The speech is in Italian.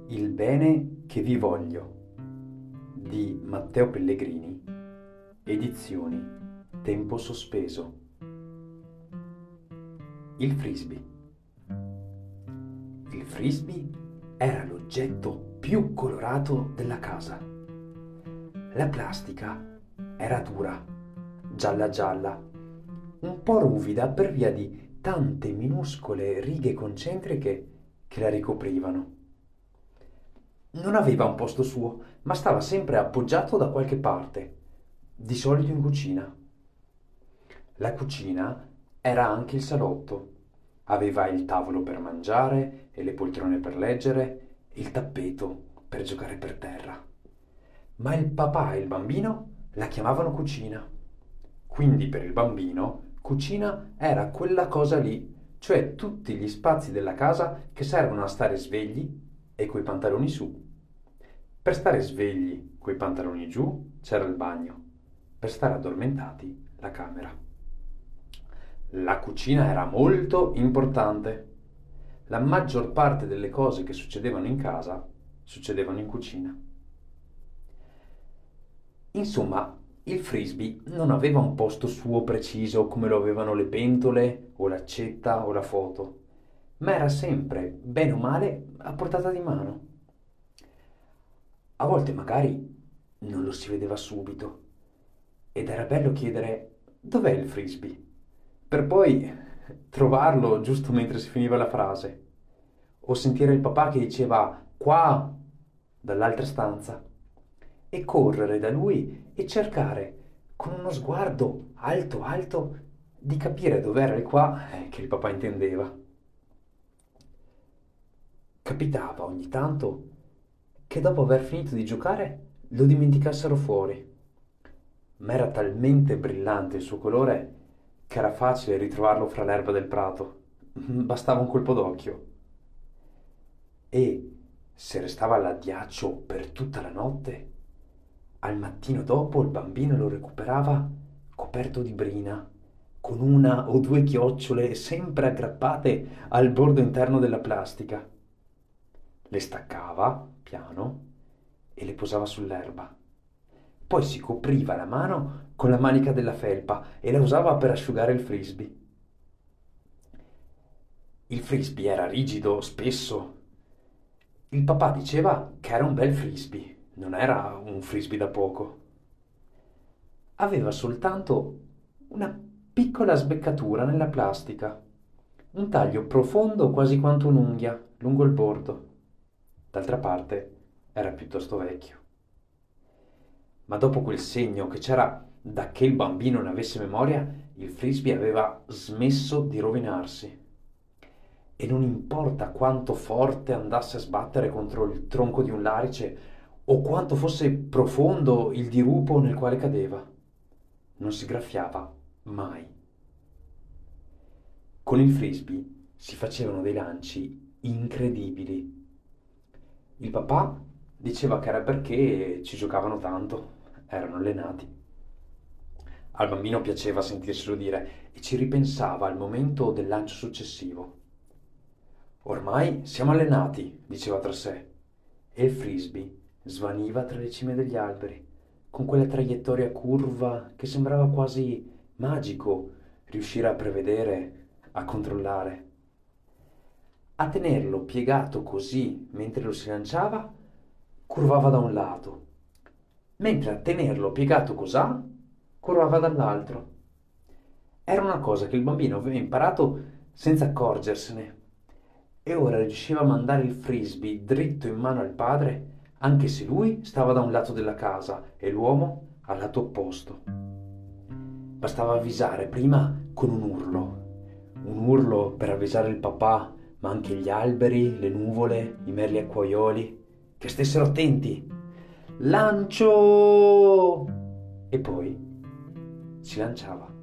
Il bene che vi voglio di Matteo Pellegrini, edizioni Tempo Sospeso. Il frisbee. Il frisbee era l'oggetto più colorato della casa. La plastica era dura, gialla gialla, un po' ruvida per via di tante minuscole righe concentriche che la ricoprivano. Non aveva un posto suo, ma stava sempre appoggiato da qualche parte, di solito in cucina. La cucina era anche il salotto. Aveva il tavolo per mangiare e le poltrone per leggere e il tappeto per giocare per terra. Ma il papà e il bambino la chiamavano cucina. Quindi per il bambino cucina era quella cosa lì, cioè tutti gli spazi della casa che servono a stare svegli e coi pantaloni su. Per stare svegli coi pantaloni giù c'era il bagno, per stare addormentati la camera. La cucina era molto importante. La maggior parte delle cose che succedevano in casa succedevano in cucina. Insomma, il frisbee non aveva un posto suo preciso come lo avevano le pentole o l'accetta o la foto, ma era sempre, bene o male, a portata di mano. A volte magari non lo si vedeva subito ed era bello chiedere dov'è il frisbee, per poi trovarlo giusto mentre si finiva la frase, o sentire il papà che diceva qua dall'altra stanza e correre da lui e cercare con uno sguardo alto alto di capire dov'era il qua che il papà intendeva. Capitava ogni tanto che dopo aver finito di giocare lo dimenticassero fuori, ma era talmente brillante il suo colore che era facile ritrovarlo fra l'erba del prato. Bastava un colpo d'occhio. E se restava all'addiaccio per tutta la notte, al mattino dopo il bambino lo recuperava coperto di brina, con una o due chiocciole sempre aggrappate al bordo interno della plastica. Le staccava, piano, e le posava sull'erba. Poi si copriva la mano con la manica della felpa e la usava per asciugare il frisbee. Il frisbee era rigido, spesso. Il papà diceva che era un bel frisbee, non era un frisbee da poco. Aveva soltanto una piccola sbeccatura nella plastica, un taglio profondo quasi quanto un'unghia lungo il bordo. D'altra parte era piuttosto vecchio. Ma dopo quel segno che c'era da che il bambino ne avesse memoria, il frisbee aveva smesso di rovinarsi. E non importa quanto forte andasse a sbattere contro il tronco di un larice o quanto fosse profondo il dirupo nel quale cadeva, non si graffiava mai. Con il frisbee si facevano dei lanci incredibili. Il papà diceva che era perché ci giocavano tanto, erano allenati. Al bambino piaceva sentirselo dire e ci ripensava al momento del lancio successivo. Ormai siamo allenati, diceva tra sé, e il frisbee svaniva tra le cime degli alberi, con quella traiettoria curva che sembrava quasi magico riuscire a prevedere, a controllare. A tenerlo piegato così mentre lo si lanciava, curvava da un lato, mentre a tenerlo piegato cosà, curvava dall'altro. Era una cosa che il bambino aveva imparato senza accorgersene e ora riusciva a mandare il frisbee dritto in mano al padre, anche se lui stava da un lato della casa e l'uomo al lato opposto. Bastava avvisare prima con un urlo per avvisare il papà, ma anche gli alberi, le nuvole, i merli acquaioli, che stessero attenti. Lancio! E poi si lanciava.